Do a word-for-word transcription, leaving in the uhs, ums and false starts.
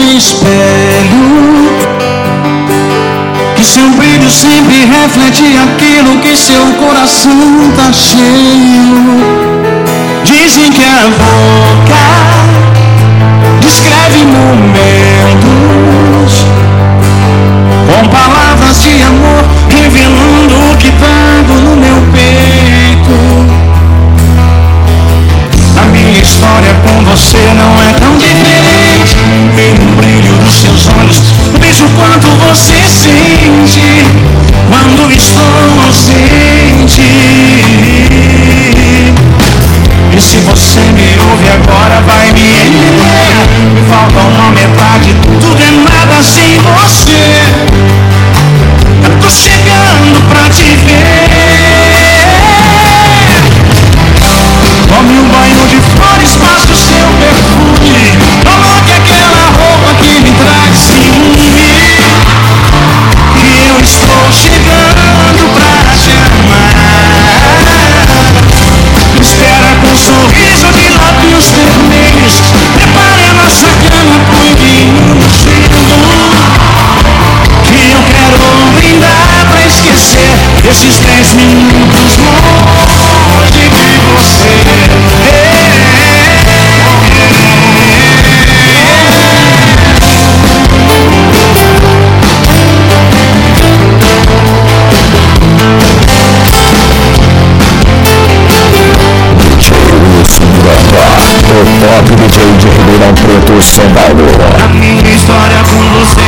espelho, que seu brilho sempre reflete aquilo que seu coração tá cheio. Dizem que a boca descreve momentos com palavras de amor, revelando o que trago no meu peito. A minha história com você não é tão diferente. Vejo o brilho dos seus olhos, vejo o quanto você sente quando estou ausente. E se você me ouve agora, vai me entender. Me falta uma metade, tudo é nada sem você. Eu tô chegando pra te ver. Tome um banho de flores, faça o seu perfume, coloque aquela roupa que me traz ciúme, que eu estou chegando pra te amar. Espera com um sorriso de lábios vermelhos, prepare a nossa cama pro vinho gelo, que eu quero brindar pra esquecer esses dez minutos longe de você. O pop D J de Ribeirão Preto, São Paulo. A minha história com você